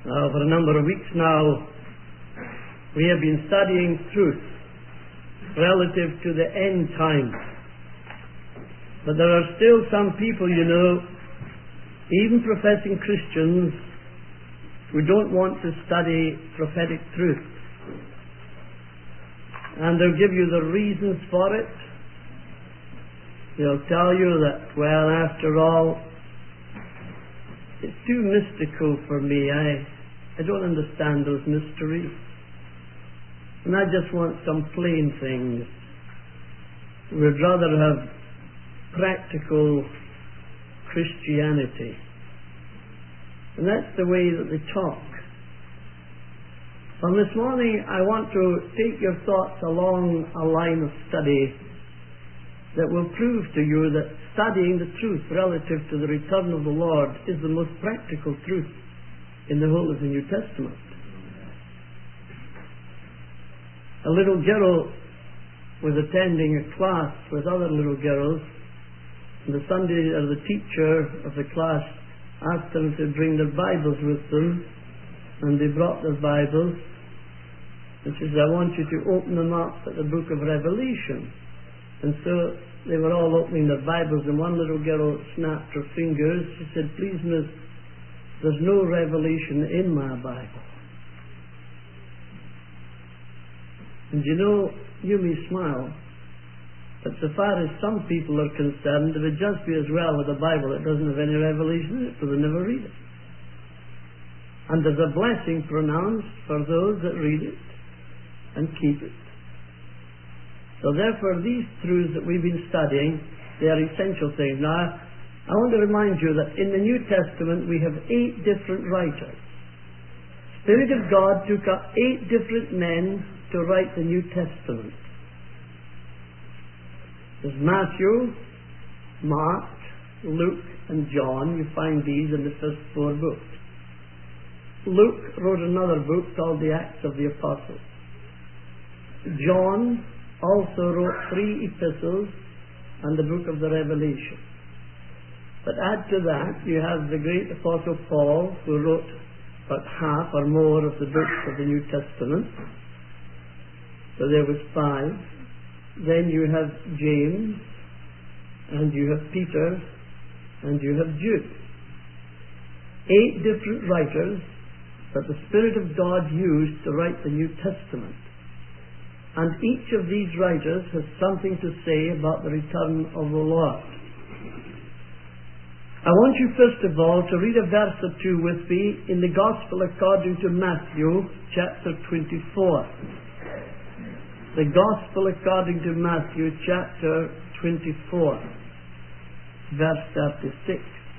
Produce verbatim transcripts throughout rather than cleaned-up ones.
Now, for a number of weeks now, we have been studying truth relative to the end times. But there are still some people, you know, even professing Christians, who don't want to study prophetic truth. And they'll give you the reasons for it. They'll tell you that, well, after all, it's too mystical for me. I, I don't understand those mysteries. And I just want some plain things. We'd rather have practical Christianity. And that's the way that they talk. And this morning I want to take your thoughts along a line of study that will prove to you that studying the truth relative to the return of the Lord is the most practical truth in the whole of the New Testament. A little girl was attending a class with other little girls, and the Sunday or the teacher of the class asked them to bring their Bibles with them, and they brought their Bibles, and she said, I want you to open them up at the book of Revelation. And so they were all opening their Bibles, and one little girl snapped her fingers. She said, please, miss, there's no Revelation in my Bible. And you know, you may smile, but so far as some people are concerned, it would just be as well with a Bible that doesn't have any revelation in it, so they never read it. And there's a blessing pronounced for those that read it and keep it. So therefore, these truths that we've been studying, they are essential things. Now, I want to remind you that in the New Testament we have eight different writers. Spirit of God took up eight different men to write the New Testament. There's Matthew, Mark, Luke, and John. You find these in the first four books. Luke wrote another book called the Acts of the Apostles. John also wrote three epistles and the book of the Revelation. But add to that, you have the great Apostle Paul, who wrote about half or more of the books of the New Testament. So there was five. Then you have James, and you have Peter, and you have Jude. Eight different writers that the Spirit of God used to write the New Testament. And each of these writers has something to say about the return of the Lord. I want you first of all to read a verse or two with me in the Gospel according to Matthew chapter twenty-four. The Gospel according to Matthew chapter twenty-four, verse thirty-six.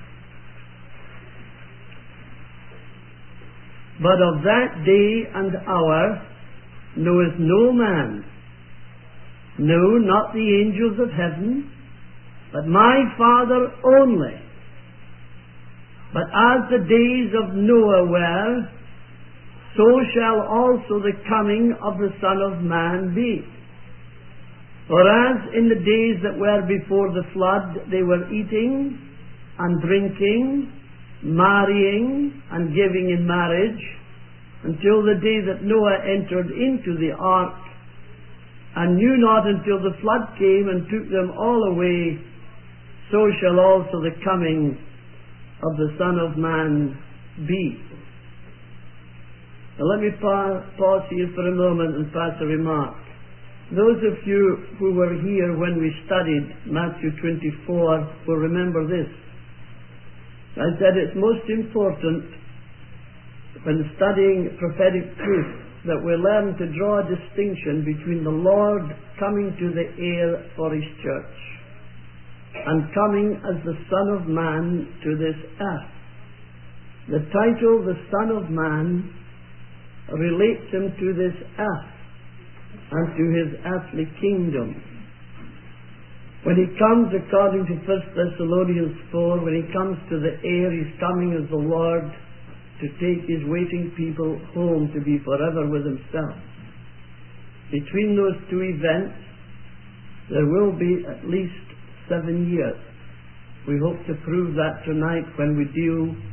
But of that day and hour knoweth no man, no, not the angels of heaven, but my Father only. But as the days of Noah were, so shall also the coming of the Son of Man be. For as in the days that were before the flood, they were eating and drinking, marrying and giving in marriage, until the day that Noah entered into the ark, and knew not until the flood came and took them all away, so shall also the coming of the Son of Man be. Now let me pa- pause here for a moment and pass a remark. Those of you who were here when we studied Matthew twenty-four will remember this. I said it's most important when studying prophetic truth that we learn to draw a distinction between the Lord coming to the air for His church and coming as the Son of Man to this earth. The title, the Son of Man, relates Him to this earth and to His earthly kingdom. When He comes, according to First Thessalonians four, when He comes to the air, He's coming as the Lord to take His waiting people home to be forever with Himself. Between those two events, there will be at least seven years. We hope to prove that tonight when we deal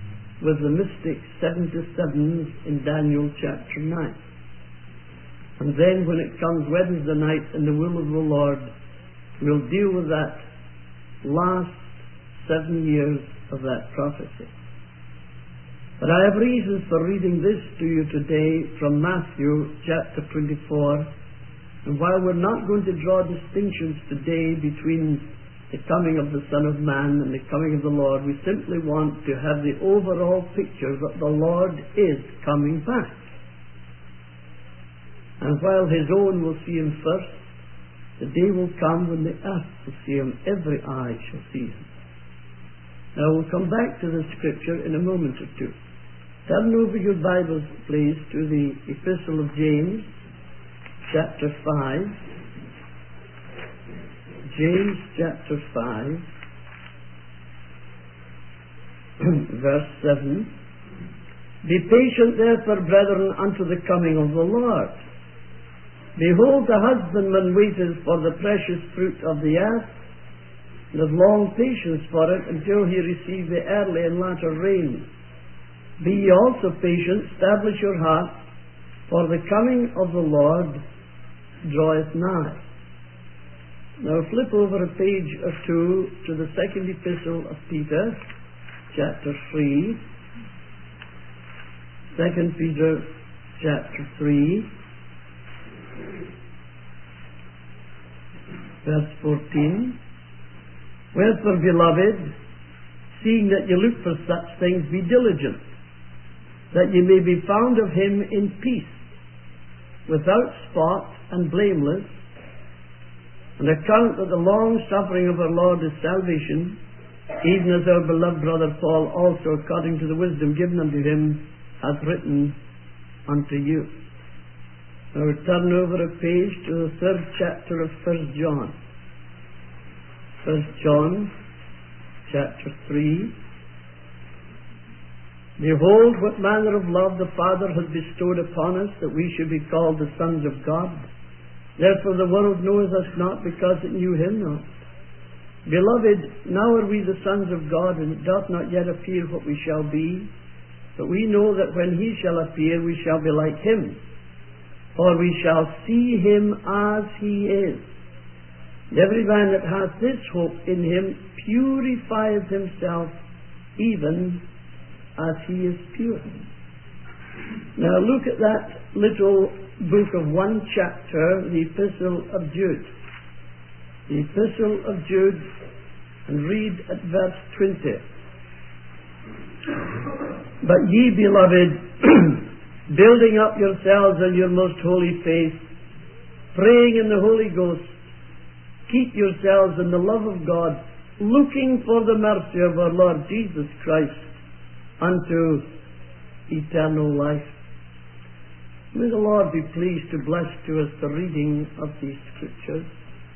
with the mystic seventy-sevens in Daniel chapter nine. And then when it comes Wednesday night in the will of the Lord, we'll deal with that last seven years of that prophecy. But I have reasons for reading this to you today from Matthew chapter twenty-four. And while we're not going to draw distinctions today between the coming of the Son of Man and the coming of the Lord, we simply want to have the overall picture that the Lord is coming back. And while His own will see Him first, the day will come when the earth will see Him, every eye shall see Him. Now we'll come back to the scripture in a moment or two. Turn over your Bibles, please, to the Epistle of James, chapter five. James chapter five, verse seven. Be patient therefore, brethren, unto the coming of the Lord. Behold, the husbandman waiteth for the precious fruit of the earth, and hath long patience for it, until he receive the early and latter rain. Be ye also patient, establish your hearts, for the coming of the Lord draweth nigh. Now flip over a page or two to the second epistle of Peter, chapter three. Second Peter, chapter three, verse fourteen. Wherefore, beloved, seeing that ye look for such things, be diligent, that ye may be found of Him in peace, without spot and blameless, and account that the long suffering of our Lord is salvation, even as our beloved brother Paul also, according to the wisdom given unto him, hath written unto you. Now we turn over a page to the third chapter of First John. First John, chapter three. Behold, what manner of love the Father hath bestowed upon us, that we should be called the sons of God. Therefore the world knoweth us not, because it knew Him not. Beloved, now are we the sons of God, and it doth not yet appear what we shall be. But we know that when He shall appear, we shall be like Him, for we shall see Him as He is. And every man that hath this hope in Him purifieth himself, even as He is pure. Now look at that little book of one chapter, the Epistle of Jude. The Epistle of Jude, and read at verse twenty. But ye, beloved, building up yourselves on your most holy faith, praying in the Holy Ghost, keep yourselves in the love of God, looking for the mercy of our Lord Jesus Christ unto eternal life. May the Lord be pleased to bless to us the reading of these scriptures.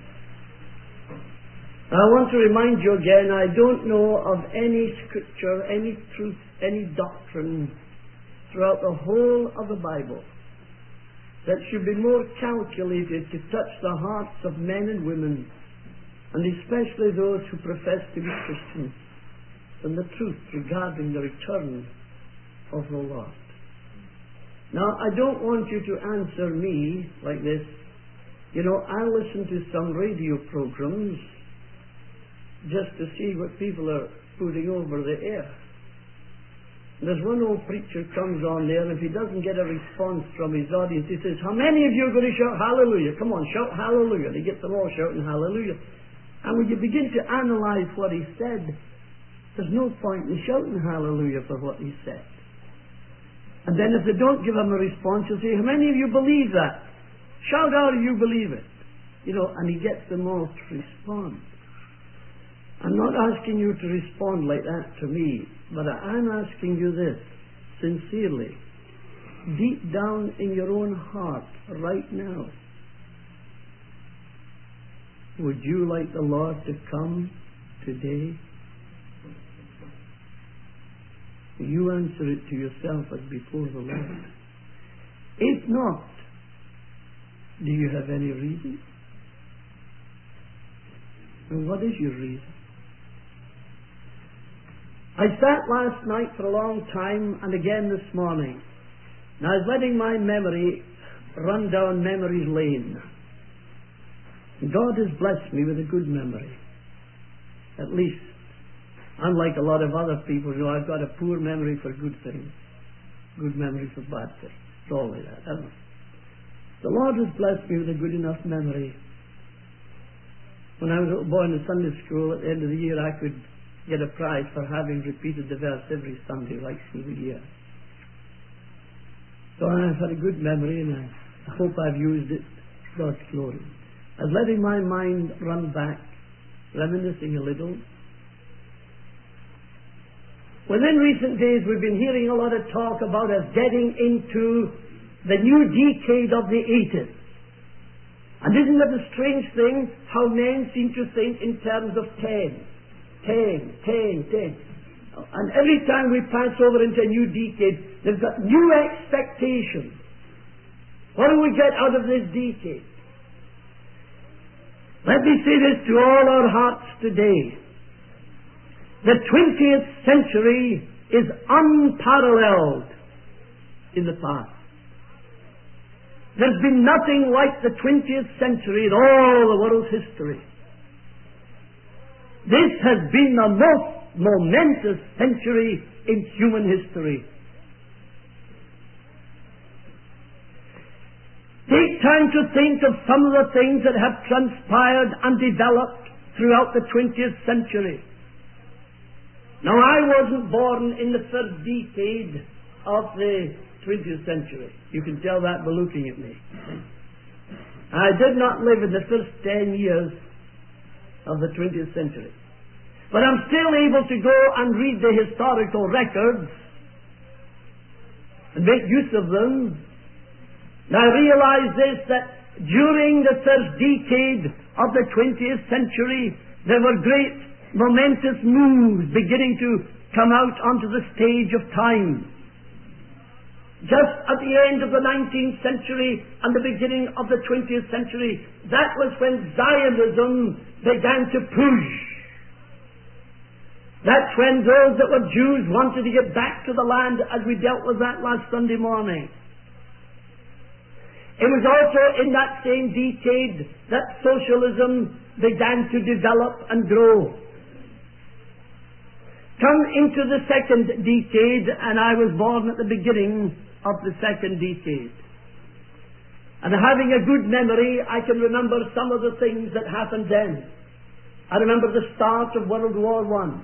I want to remind you again, I don't know of any scripture, any truth, any doctrine throughout the whole of the Bible that should be more calculated to touch the hearts of men and women, and especially those who profess to be Christians, than the truth regarding the return of the Lord. Now, I don't want you to answer me like this. You know, I listen to some radio programs just to see what people are putting over the air. There's one old preacher comes on there, and if he doesn't get a response from his audience, he says, how many of you are going to shout hallelujah? Come on, shout hallelujah. They get them all shouting hallelujah. And when you begin to analyze what he said, there's no point in shouting hallelujah for what he said. And then if they don't give him a response, he'll say, how many of you believe that? Shout out if you believe it. You know, and he gets them all to respond. I'm not asking you to respond like that to me, but I'm asking you this, sincerely, deep down in your own heart, right now. Would you like the Lord to come today? You answer it to yourself as before the Lord. If not, do you have any reason? And what is your reason? I sat last night for a long time and again this morning, and I was letting my memory run down memory's lane. God has blessed me with a good memory. At least, unlike a lot of other people, you know, I've got a poor memory for good things, good memory for bad things. It's all like that, hasn't it? The Lord has blessed me with a good enough memory. When I was a little boy in the Sunday school, at the end of the year, I could get a prize for having repeated the verse every Sunday, right through the year. So I've had a good memory, and I hope I've used it to God's glory. I was letting my mind run back, reminiscing a little. Within recent days, we've been hearing a lot of talk about us getting into the new decade of the eighties. And isn't it a strange thing how men seem to think in terms of ten, ten, ten, ten. And every time we pass over into a new decade, they've got new expectations. What do we get out of this decade? Let me say this to all our hearts today. The twentieth century is unparalleled in the past. There's been nothing like the twentieth century in all the world's history. This has been the most momentous century in human history. Take time to think of some of the things that have transpired and developed throughout the twentieth century. Now, I wasn't born in the first decade of the twentieth century. You can tell that by looking at me. I did not live in the first ten years of the twentieth century. But I'm still able to go and read the historical records and make use of them. Now I realize this, that during the first decade of the twentieth century, there were great momentous moves beginning to come out onto the stage of time. Just at the end of the nineteenth century and the beginning of the twentieth century, that was when Zionism began to push. That's when those that were Jews wanted to get back to the land, as we dealt with that last Sunday morning. It was also in that same decade that socialism began to develop and grow. Come into the second decade, and I was born at the beginning of the second decade. And having a good memory, I can remember some of the things that happened then. I remember the start of World War One.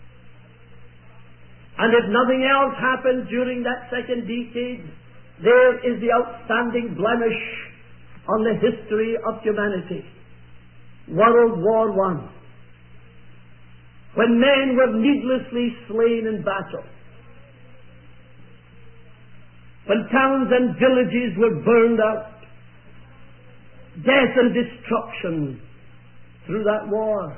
And if nothing else happened during that second decade, there is the outstanding blemish on the history of humanity. World War One. When men were needlessly slain in battle. When towns and villages were burned out. Death and destruction through that war.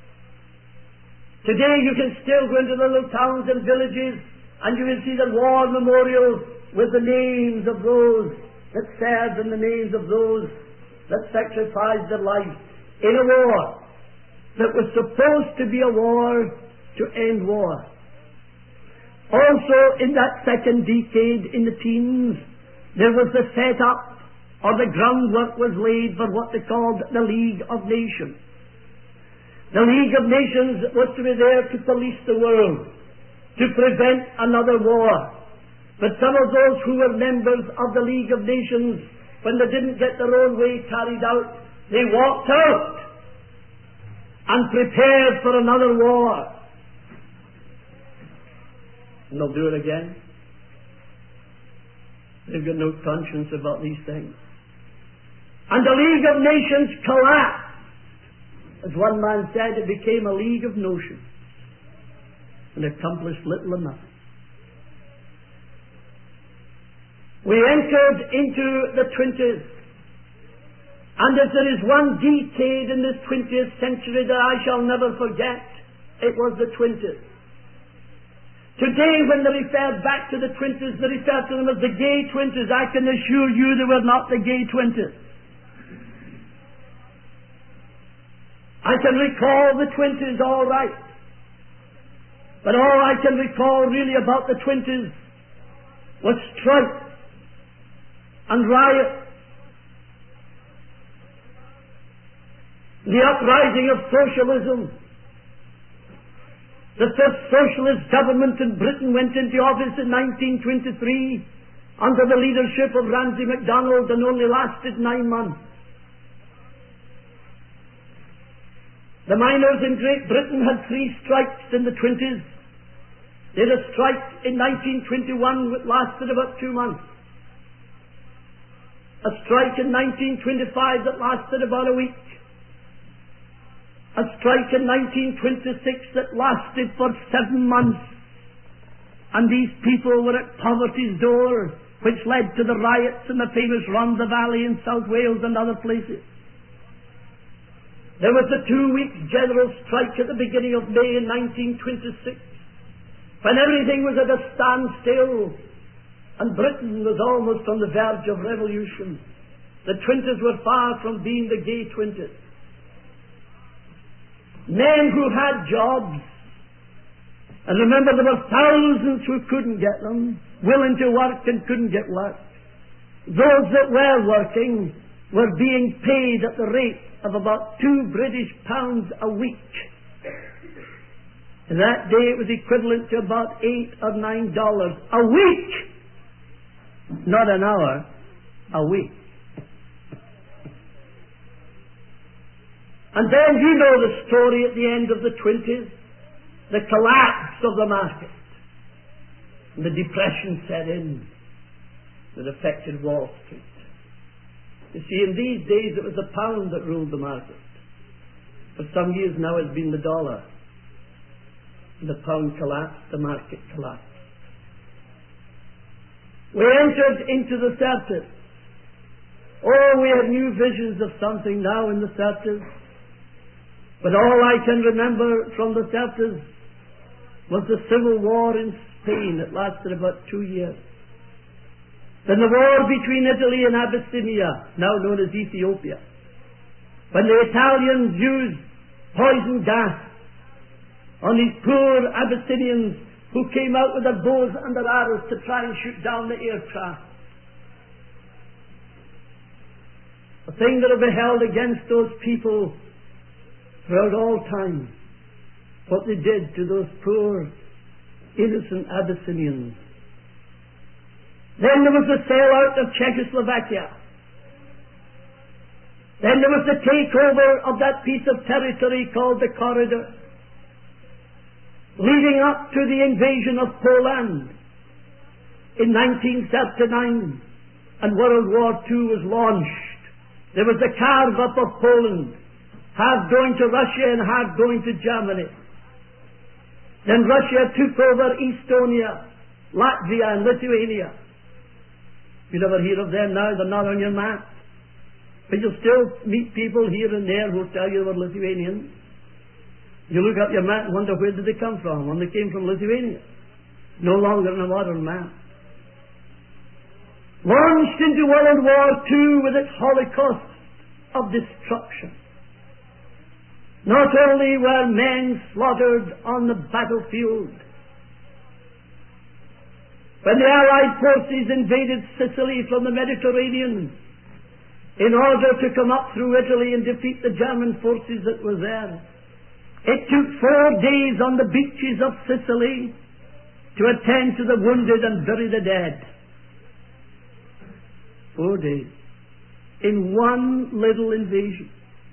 Today you can still go into the little towns and villages and you will see the war memorials with the names of those that served and the names of those that sacrificed their life in a war that was supposed to be a war to end war. Also in that second decade, in the teens, there was the set-up, or the groundwork was laid for what they called the League of Nations. The League of Nations was to be there to police the world, to prevent another war. But some of those who were members of the League of Nations, when they didn't get their own way carried out, they walked out and prepared for another war. And they'll do it again. They've got no conscience about these things. And the League of Nations collapsed. As one man said, it became a league of notions and accomplished little or nothing. We entered into the twentieth, and if there is one decade in this twentieth century that I shall never forget, it was the twentieth. Today, when they refer back to the twenties, they refer to them as the gay twenties. I can assure you they were not the gay twenties. I can recall the twenties all right. But all I can recall really about the twenties was strife and riot. The uprising of socialism. The first socialist government in Britain went into office in nineteen twenty-three under the leadership of Ramsay MacDonald and only lasted nine months. The miners in Great Britain had three strikes in the twenties. They had a strike in nineteen twenty-one which lasted about two months. A strike in nineteen twenty-five that lasted about a week. A strike in nineteen twenty-six that lasted for seven months. And these people were at poverty's door, which led to the riots in the famous Rhondda Valley in South Wales and other places. There was a two-week general strike at the beginning of May in nineteen twenty-six, when everything was at a standstill and Britain was almost on the verge of revolution. The twenties were far from being the gay twenties. Men who had jobs, and remember there were thousands who couldn't get them, willing to work and couldn't get work. Those that were working were being paid at the rate of about two British pounds a week. And that day it was equivalent to about eight or nine dollars a week. Not an hour, a week. And then you know the story at the end of the twenties, the collapse of the market. And the depression set in that affected Wall Street. You see, in these days it was the pound that ruled the market. For some years now it's been the dollar. And the pound collapsed, the market collapsed. We entered into the thirties. Oh, we had new visions of something now in the thirties. But all I can remember from the thirties was the civil war in Spain. It lasted about two years. Then the war between Italy and Abyssinia, now known as Ethiopia, when the Italians used poison gas on these poor Abyssinians who came out with their bows and their arrows to try and shoot down the aircraft. A thing that will be held against those people throughout all time, what they did to those poor innocent Abyssinians. Then there was the sellout of Czechoslovakia. Then there was the takeover of that piece of territory called the Corridor, leading up to the invasion of Poland in nineteen thirty-nine, and World War Two was launched. There was the carve-up of Poland, half going to Russia and half going to Germany. Then Russia took over Estonia, Latvia and Lithuania. You never hear of them now, they're not on your map. But you'll still meet people here and there who tell you they were Lithuanians. You look up your map and wonder where did they come from? Well, they came from Lithuania. No longer on a modern map. Launched into World War Two with its holocaust of destruction. Not only were men slaughtered on the battlefield, when the Allied forces invaded Sicily from the Mediterranean in order to come up through Italy and defeat the German forces that were there, it took four days on the beaches of Sicily to attend to the wounded and bury the dead. Four days. In one little invasion.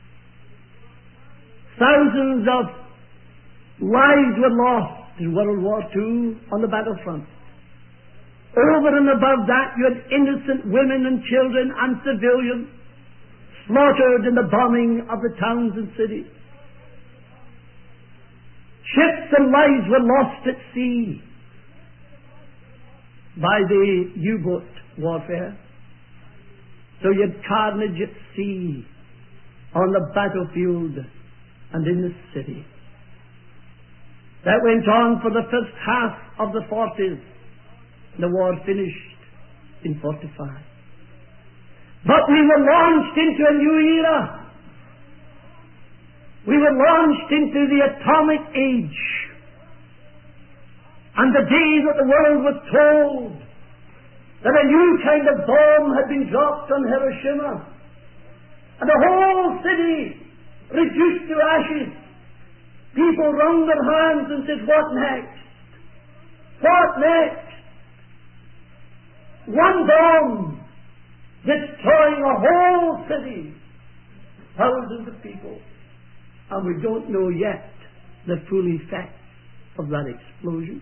Thousands of lives were lost in World War Two on the battlefront. Over and above that, you had innocent women and children and civilians slaughtered in the bombing of the towns and cities. Ships and lives were lost at sea by the U-boat warfare. So you had carnage at sea, on the battlefield, and in the city. That went on for the first half of the forties. The war finished in forty-five. But we were launched into a new era. We were launched into the atomic age. And the day that the world was told that a new kind of bomb had been dropped on Hiroshima, and the whole city reduced to ashes, people wrung their hands and said, what next? What next? One bomb destroying a whole city, thousands of people, and we don't know yet the full effects of that explosion.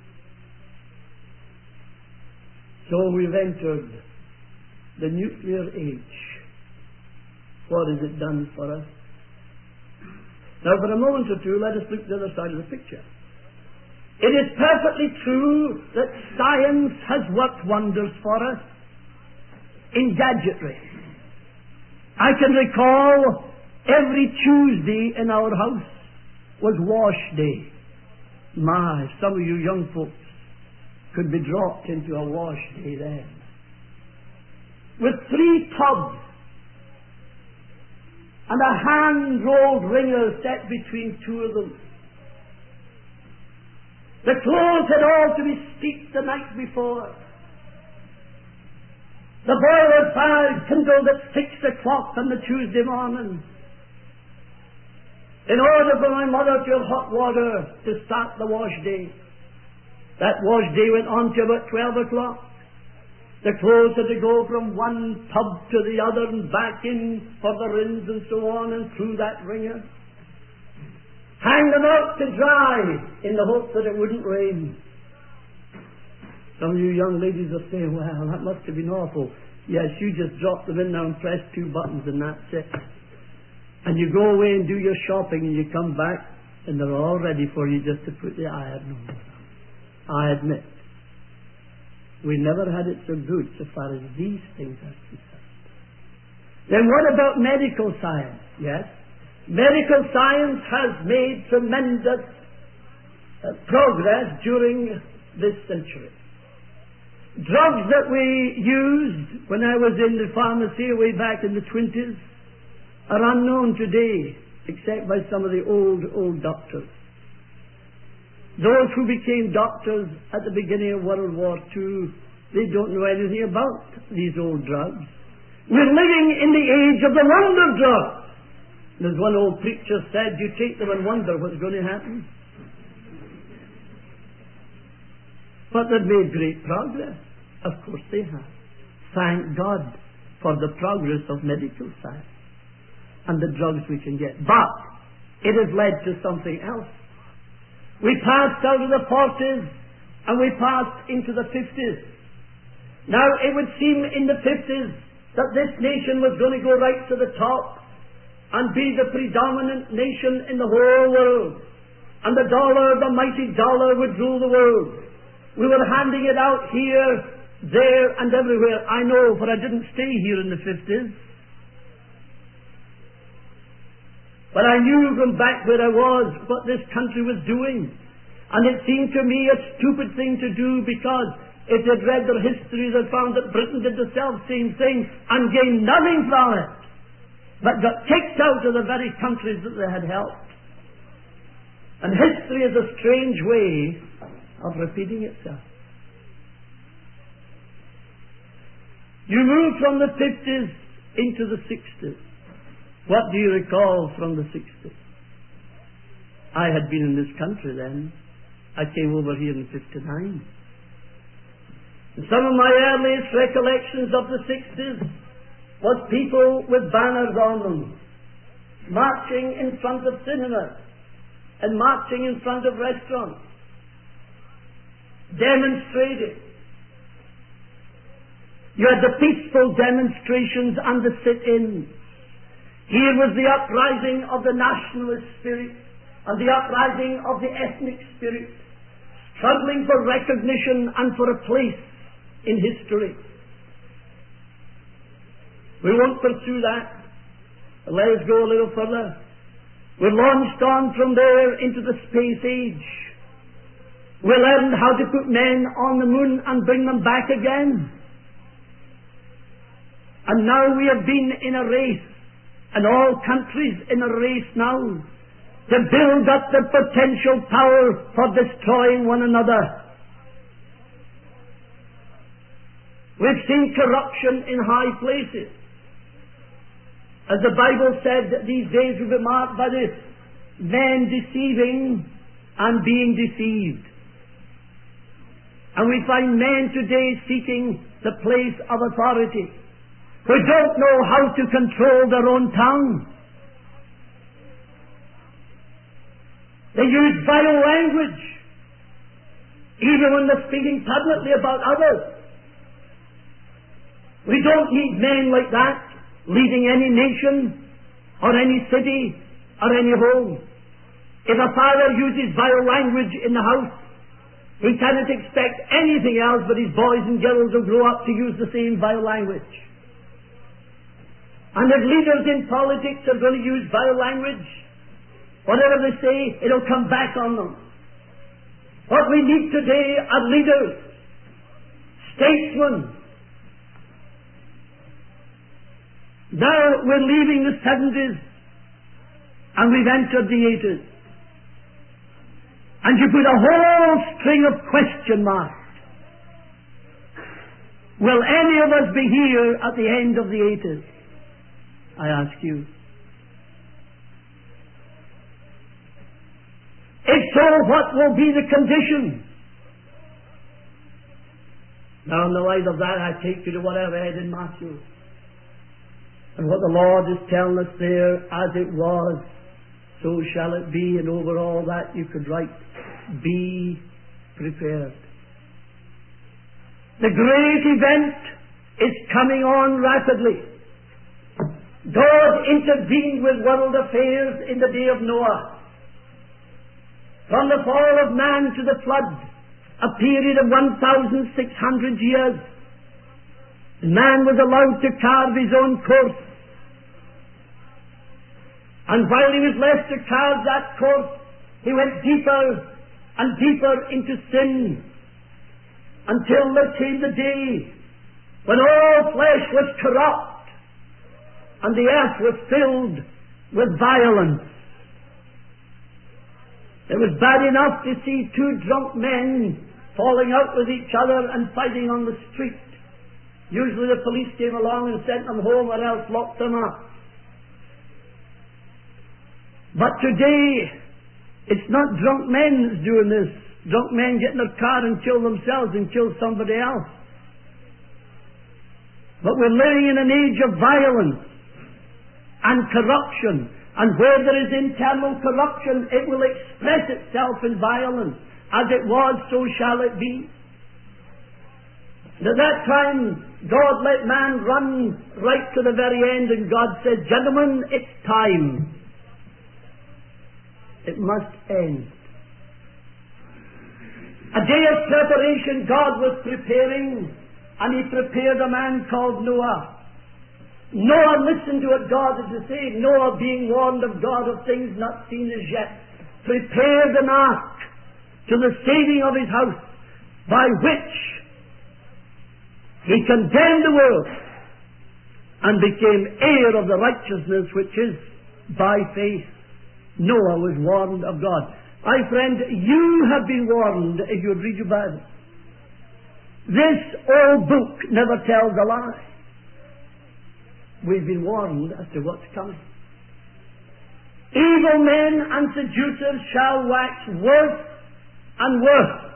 So we've entered the nuclear age. What has it done for us? Now for a moment or two, let us look at the other side of the picture. It is perfectly true that science has worked wonders for us in gadgetry. I can recall every Tuesday in our house was wash day. My, some of you young folks could be dropped into a wash day then. With three tubs and a hand-rolled wringer set between two of them. The clothes had all to be steeped the night before. The boiler fire kindled at six o'clock on the Tuesday morning, in order for my mother to have hot water to start the wash day. That wash day went on to about twelve o'clock. The clothes had to go from one tub to the other and back in for the rinse and so on, and through that wringer. Hang them out to dry in the hope that it wouldn't rain. Some of you young ladies are saying, well, that must have been awful. Yes, you just drop them in now and press two buttons and that's it. And you go away and do your shopping and you come back and they're all ready for you just to put the iron on. I admit, we never had it so good so far as these things are concerned. Then what about medical science? Yes, medical science has made tremendous uh, progress during this century. Drugs that we used when I was in the pharmacy way back in the twenties are unknown today, except by some of the old, old doctors. Those who became doctors at the beginning of World War Two, they don't know anything about these old drugs. We're living in the age of the wonder drugs. As one old preacher said, you take them and wonder what's going to happen. But they've made great progress. Of course they have. Thank God for the progress of medical science and the drugs we can get. But it has led to something else. We passed out of the forties and we passed into the fifties. Now it would seem in the fifties that this nation was going to go right to the top and be the predominant nation in the whole world. And the dollar, the mighty dollar, would rule the world. We were handing it out here, there, and everywhere. I know, for I didn't stay here in the fifties. But I knew from back where I was what this country was doing. And it seemed to me a stupid thing to do, because if they'd read their history, they'd found that Britain did the self-same thing and gained nothing from it, but got kicked out of the very countries that they had helped. And history is a strange way of repeating itself. You move from the fifties into the sixties. What do you recall from the sixties? I had been in this country then. I came over here in fifty-nine. And some of my earliest recollections of the sixties was people with banners on them, marching in front of cinemas and marching in front of restaurants, demonstrating. You had the peaceful demonstrations and the sit-ins. Here was the uprising of the nationalist spirit and the uprising of the ethnic spirit, struggling for recognition and for a place in history. We won't pursue that. Let us go a little further. We launched on from there into the space age. We learned how to put men on the moon and bring them back again. And now we have been in a race, and all countries in a race now, to build up the potential power for destroying one another. We've seen corruption in high places. As the Bible said, that these days will be marked by this: men deceiving and being deceived. And we find men today seeking the place of authority, who don't know how to control their own tongue. They use vile language, even when they're speaking publicly about others. We don't need men like that leading any nation or any city or any home. If a father uses vile language in the house, he cannot expect anything else but his boys and girls will grow up to use the same vile language. And if leaders in politics are going to use vile language, whatever they say, it'll come back on them. What we need today are leaders, statesmen. Now we're leaving the seventies and we've entered the eighties. And you put a whole string of question marks. Will any of us be here at the end of the eighties? I ask you. If so, what will be the condition? Now, in the light of that, I take you to what I read in Matthew. And what the Lord is telling us there: as it was, so shall it be. And over all that you could write, be prepared. The great event is coming on rapidly. God intervened with world affairs in the day of Noah. From the fall of man to the flood, a period of one thousand six hundred years, man was allowed to carve his own course. And while he was left to carve that course, he went deeper and deeper into sin, until there came the day when all flesh was corrupt and the earth was filled with violence. It was bad enough to see two drunk men falling out with each other and fighting on the street. Usually the police came along and sent them home, or else locked them up. But today, it's not drunk men that's doing this. Drunk men get in their car and kill themselves and kill somebody else. But we're living in an age of violence and corruption. And where there is internal corruption, it will express itself in violence. As it was, so shall it be. And at that time, God let man run right to the very end, and God said, gentlemen, it's time. It must end. A day of preparation God was preparing, and He prepared a man called Noah. Noah listened to what God had to say. Noah, being warned of God of things not seen as yet, prepared an ark to the saving of his house, by which he condemned the world and became heir of the righteousness which is by faith. Noah was warned of God. My friend, you have been warned if you read your Bible. This old book never tells a lie. We've been warned as to what's coming. Evil men and seducers shall wax worse and worse.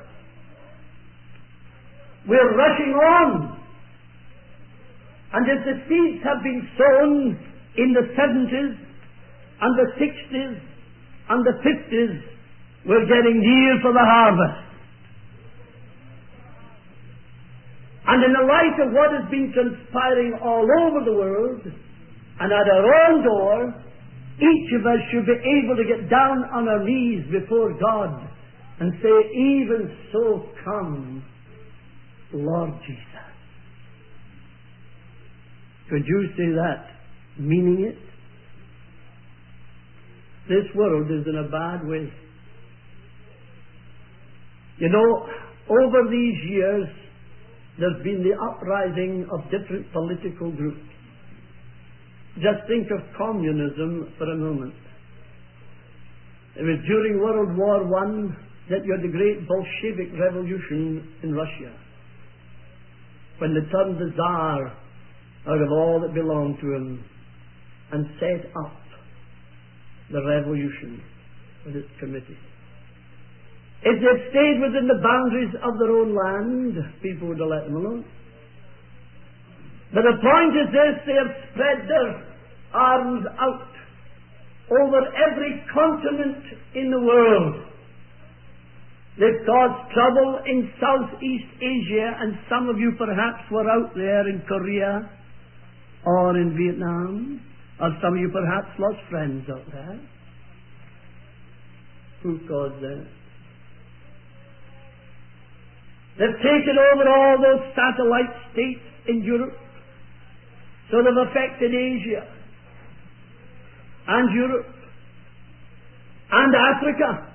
We're rushing on. And if the seeds have been sown in the seventies and the sixties and the fifties, we're getting near for the harvest. And in the light of what has been transpiring all over the world and at our own door, each of us should be able to get down on our knees before God and say, even so come, Lord Jesus. Could you say that, meaning it? This world is in a bad way. You know, over these years, there's been the uprising of different political groups. Just think of communism for a moment. It was during World War One that you had the great Bolshevik Revolution in Russia. when they turned the Tsar out of all that belonged to him and set up the revolution with its committee. If they'd stayed within the boundaries of their own land, people would have let them alone. But the point is this: they have spread their arms out over every continent in the world. They've caused trouble in Southeast Asia, and some of you perhaps were out there in Korea or in Vietnam, or some of you perhaps lost friends out there. Who caused that? They've taken over all those satellite states in Europe, so they've affected Asia and Europe and Africa.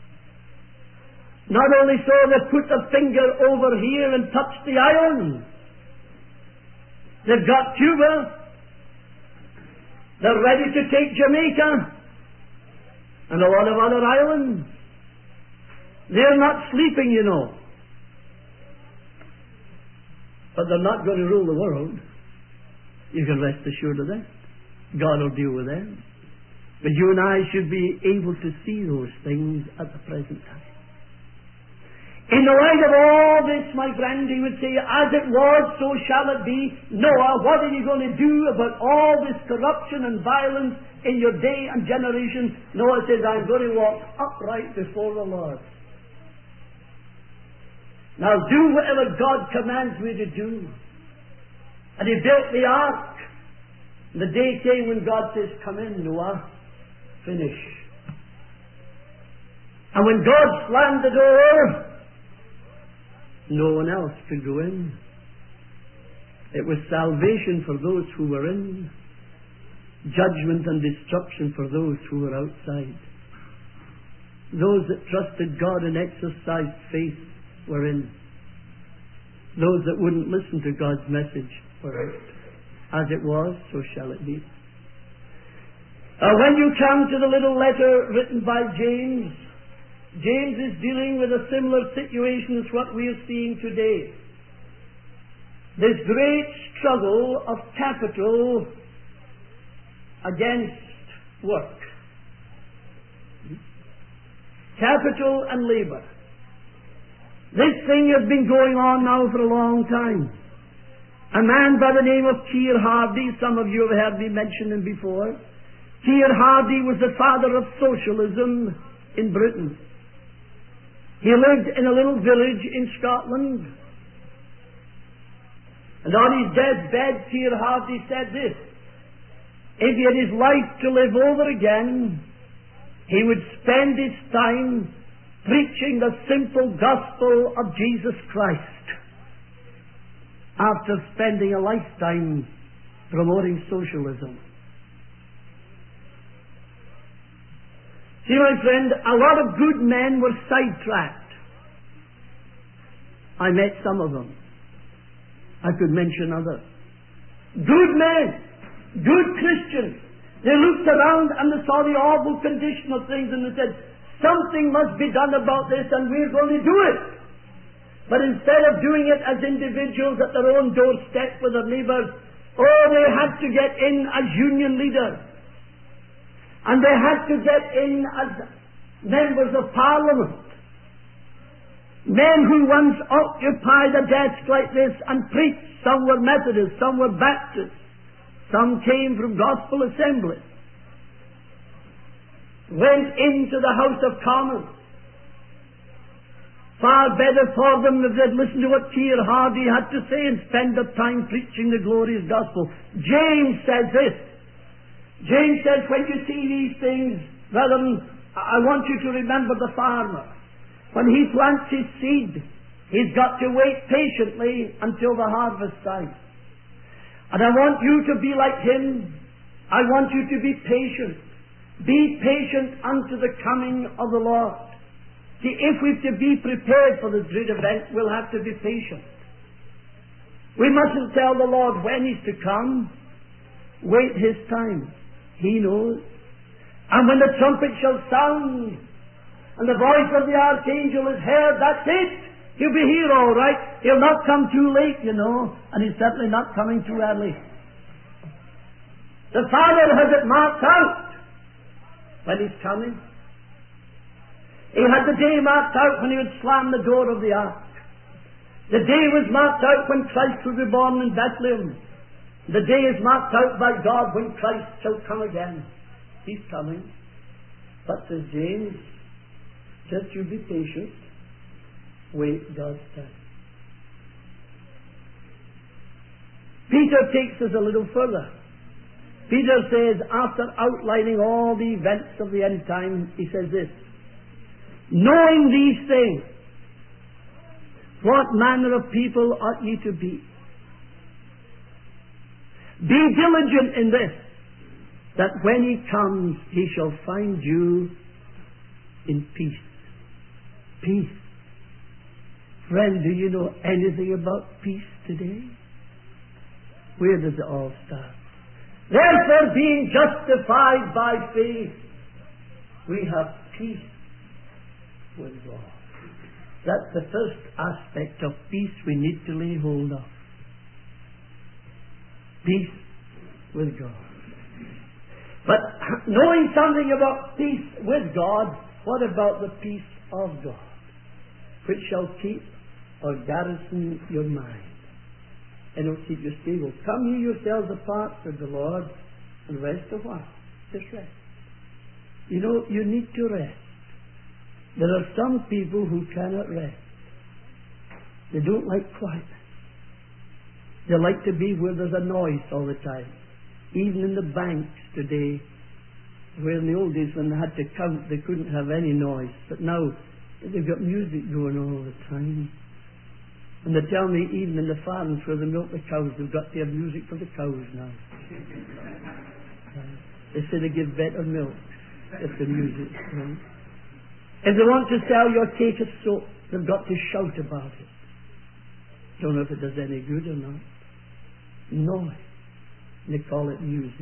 Not only so, they put a finger over here and touched the island. They've got Cuba. They're ready to take Jamaica and a lot of other islands. They're not sleeping, you know. But they're not going to rule the world. You can rest assured of that. God will deal with them. But you and I should be able to see those things at the present time. In the light of all this, my friend, he would say, as it was, so shall it be. Noah, what are you going to do about all this corruption and violence in your day and generation? Noah says, I'm going to walk upright before the Lord. Now do whatever God commands me to do. And he built the ark. The day came when God says, come in, Noah, finish. And when God slammed the door, no one else could go in. It was salvation for those who were in, judgment and destruction for those who were outside. Those that trusted God and exercised faith were in. Those that wouldn't listen to God's message were out. As it was, so shall it be. Uh, when you come to the little letter written by James, James is dealing with a similar situation as what we are seeing today. This great struggle of capital against work. Capital and labor. This thing has been going on now for a long time. A man by the name of Keir Hardie, some of you have heard me mention him before. Keir Hardie was the father of socialism in Britain. He lived in a little village in Scotland. And on his deathbed, Keir Hardie said this: if he had his life to live over again, he would spend his time preaching the simple gospel of Jesus Christ, after spending a lifetime promoting socialism. See, my friend, a lot of good men were sidetracked. I met some of them. I could mention others. Good men, good Christians. They looked around and they saw the awful condition of things and they said, something must be done about this and we're going to do it. But instead of doing it as individuals at their own doorstep with their neighbors, oh, they had to get in as union leaders. And they had to get in as members of Parliament. Men who once occupied a desk like this and preached. Some were Methodists, some were Baptists, some came from Gospel Assembly. Went into the House of Commons. Far better for them if they'd listened to what Keir Hardie had to say and spend their time preaching the glorious gospel. James says this. James says, when you see these things, brethren, I want you to remember the farmer. When he plants his seed, he's got to wait patiently until the harvest time. And I want you to be like him. I want you to be patient. Be patient unto the coming of the Lord. See, if we're to be prepared for this great event, we'll have to be patient. We mustn't tell the Lord when He's to come. Wait His time. He knows. And when the trumpet shall sound, and the voice of the archangel is heard, that's it. He'll be here all right. He'll not come too late, you know, and He's certainly not coming too early. The Father has it marked out when He's coming. He had the day marked out when He would slam the door of the ark. The day was marked out when Christ would be born in Bethlehem. The day is marked out by God when Christ shall come again. He's coming. But says James, just you be patient. Wait God's time. Peter takes us a little further. Peter says, after outlining all the events of the end time, he says this, knowing these things, what manner of people ought ye to be? Be diligent in this, that when He comes, He shall find you in peace. Peace. Friend, do you know anything about peace today? Where does it all start? Therefore, being justified by faith, we have peace with God. That's the first aspect of peace we need to lay hold of. Peace with God. But knowing something about peace with God, what about the peace of God, which shall keep or garrison your mind, and will keep you stable? Come ye yourselves apart, said the Lord, and rest a while. Just rest. You know, you need to rest. There are some people who cannot rest. They don't like quiet. They like to be where there's a noise all the time. Even in the banks today, where in the old days when they had to count, they couldn't have any noise. But now, they've got music going all the time. And they tell me even in the farms where they milk the cows, they've got to have music for the cows now. They say they give better milk if the music. Right? If they want to sell your cake of soap, they've got to shout about it. Don't know if it does any good or not. Noise. They call it music.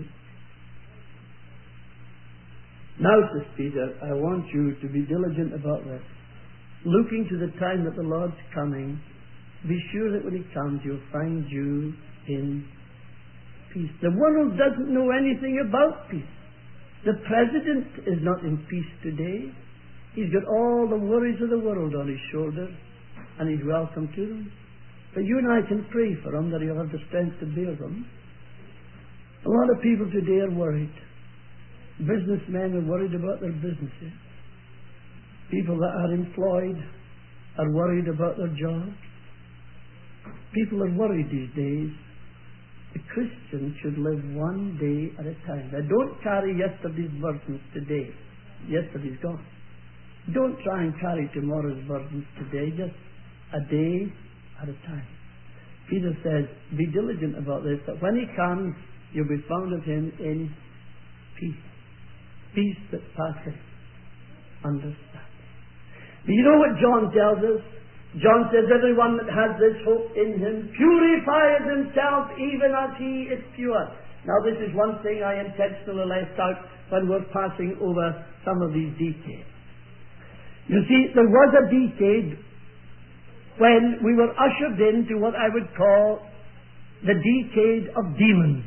Now, says Peter, I want you to be diligent about this. Looking to the time that the Lord's coming, be sure that when He comes, He'll find you in peace. The world doesn't know anything about peace. The President is not in peace today. He's got all the worries of the world on his shoulders, and he's welcome to them. But you and I can pray for him that he'll have the strength to bear them. A lot of people today are worried. Businessmen are worried about their businesses. People that are employed are worried about their jobs. People are worried these days. The Christian should live one day at a time. Now, don't carry yesterday's burdens today. Yesterday's gone. Don't try and carry tomorrow's burdens today. Just a day at a time. Peter says, be diligent about this, that when He comes, you'll be found of Him in peace. Peace that passeth understanding. Do you know what John tells us? John says, everyone that has this hope in Him purifies himself even as He is pure. Now, this is one thing I intentionally left out when we're passing over some of these details. You see, there was a decade when we were ushered into what I would call the decade of demons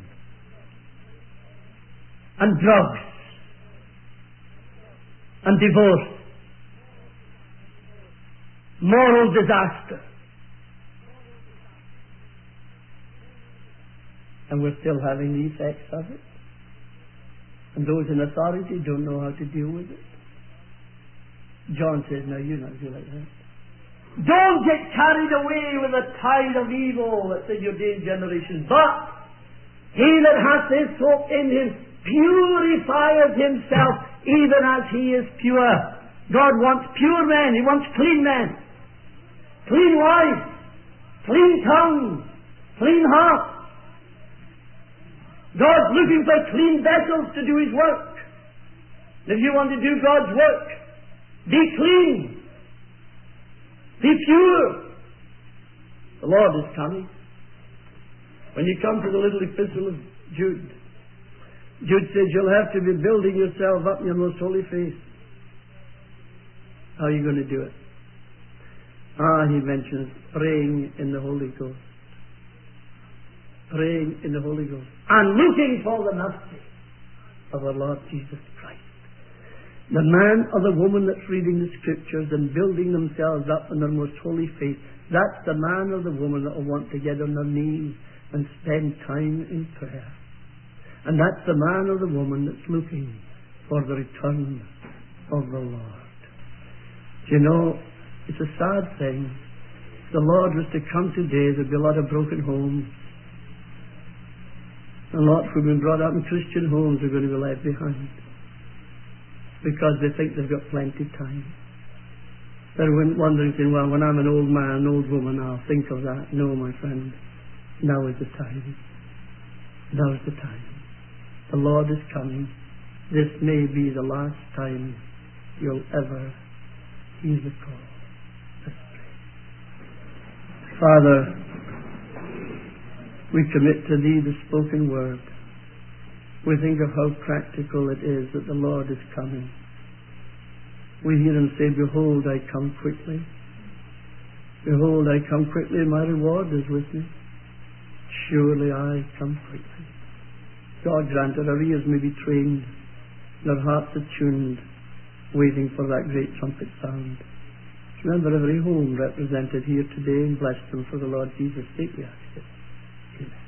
and drugs and divorce, moral disaster. And we're still having the effects of it. And those in authority don't know how to deal with it. John says, no, you're not doing like that. Don't get carried away with the tide of evil that's in your day and generation. But he that hath this hope in Him purifieth himself even as He is pure. God wants pure men. He wants clean men. Clean wives. Clean tongues. Clean hearts. God's looking for clean vessels to do His work. If you want to do God's work, be clean. Be pure. The Lord is coming. When you come to the little epistle of Jude, Jude says you'll have to be building yourself up in your most holy faith. How are you going to do it? Ah, he mentions praying in the Holy Ghost. Praying in the Holy Ghost. And looking for the mercy of our Lord Jesus Christ. The man or the woman that's reading the Scriptures and building themselves up in their most holy faith, that's the man or the woman that will want to get on their knees and spend time in prayer. And that's the man or the woman that's looking for the return of the Lord. You know, it's a sad thing. If the Lord was to come today, there'd be a lot of broken homes. A lot who've been brought up in Christian homes are going to be left behind because they think they've got plenty of time. They're wondering, saying, well, when I'm an old man, an old woman, I'll think of that. No, my friend, now is the time. Now is the time. The Lord is coming. This may be the last time you'll ever hear the call. Let's pray. Father, we commit to Thee the spoken word. We think of how practical it is that the Lord is coming. We hear Him say, behold, I come quickly. Behold, I come quickly, and my reward is with me. Surely I come quickly. God grant that our ears may be trained, and our hearts attuned, waiting for that great trumpet sound. Remember every home represented here today, and bless them for the Lord Jesus' sake, we ask it. Amen.